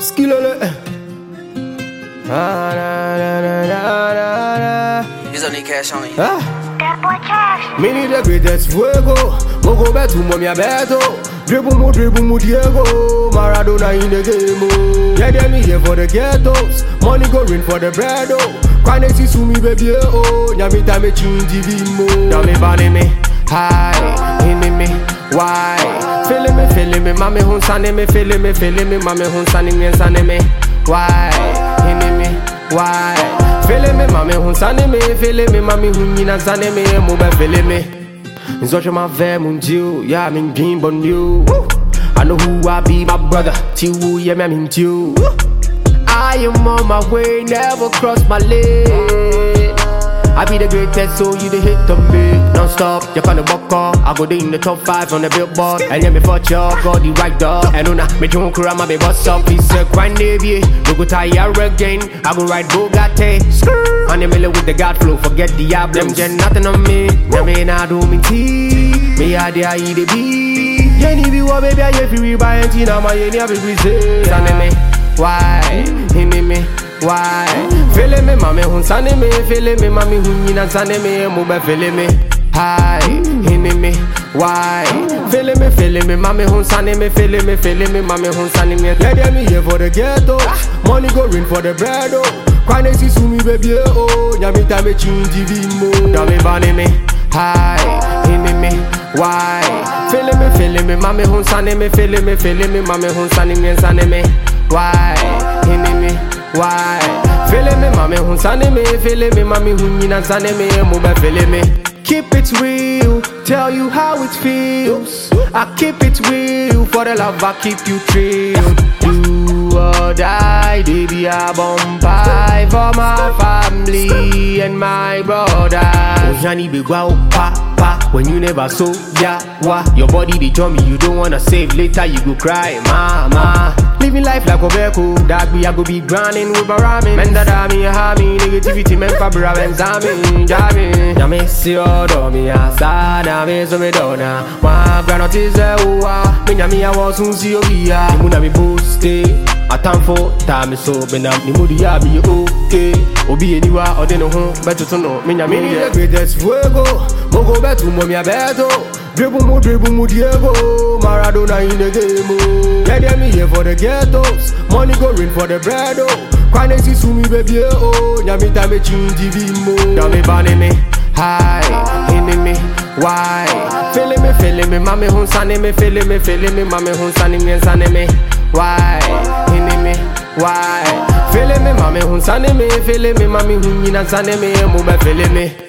Skillole. He's only cash on you. That boy Cash. Me need the greatest fuego. Mogo betu mo mi abeto. Dribble mo Diego. Maradona in the game. Yeah, them here for the ghettos. Money going for the bread. Quantity to me baby oh. Nyami time change mo. Nyami bani me. Hi, in me. Why? Feeling me, mami hun sani me, feeling me, mami hun sani me. Why? In me. Why? Feeling me, mami hun sani me, feeling me, mami hun yina sani me, mo be feeling me. Nzoche ma ve mun jiu, yeah min dream bon you. I know who I be, my brother. Tiwu yeah me min jiu. I am on my way, never cross my leg. I be the greatest, so you the hit on me. Non-stop, you can't buck up. I go in the top 5 on the billboard. And yeah, me fuck you, got the right dog. And una, me don't cry, my baby, what's up? He's a grind, baby. No go tire again. I go ride Bugatti. And the middle with the God flow, forget the Diablo. Them get nothing on me. Now me nah do me tea. Me a day I eat the beat. Yeah, ni be what baby, I if you rebuy and tina, my yeah, be busy. Sani me, why? Hini me. Why? Feeling me, mami hun sani me, feeling me, mami hun yina sani me, mo be feeling me. Hi, hini me. Why? Feeling me, mami hun sani me, feeling me, mami hun sani me. Yeah, them here for the ghetto, money going for the bread. Quantity to me baby oh, nyami time change mo. Nyami bani me. Hi, hini me. Why? Feeling me, mami hun sani me, feeling me, mami hun sani me. Why? Hini me. Why? Feeling me, mami hun sani me, feeling me, mami hun yina sani me, mo be feeling me. Keep it real, tell you how it feels. I keep it real, for the love I keep you real. Do or die, baby I bomb pie for my family and my brother. Ojani be guau pa, when you never so ya wa. Your body they tell me you don't wanna save, later you go cry, mama. Living life like a vehicle, that we a go be grinding with ramen. Men that me ha me negativity, men fabra ben zami, jami. Ya me si odo mi asa, na me so me dona. Wa granot is a uwa, me nyami a was unsi obiya. Ni muna mi booste, a time for time so benam ni mudi ya be okay. Obi eniwa ode no ho, beto to no, me nyami ni the greatest fuego. Mogo betu mo mi abeto. Dribble mo Diego. Maradona in the game. Yeah, them here for the ghettos. Money going for the bread. Quantity to me baby oh. Nyami time change mo. Nyami bani me. Hi, hini me. Why? Feeling me, mami hun sani me, feeling me, mami hun sani me. Why? Hini me. Why? Feeling me, mami hun sani me, feeling me, mami hun yina sani me, mo be feeling me.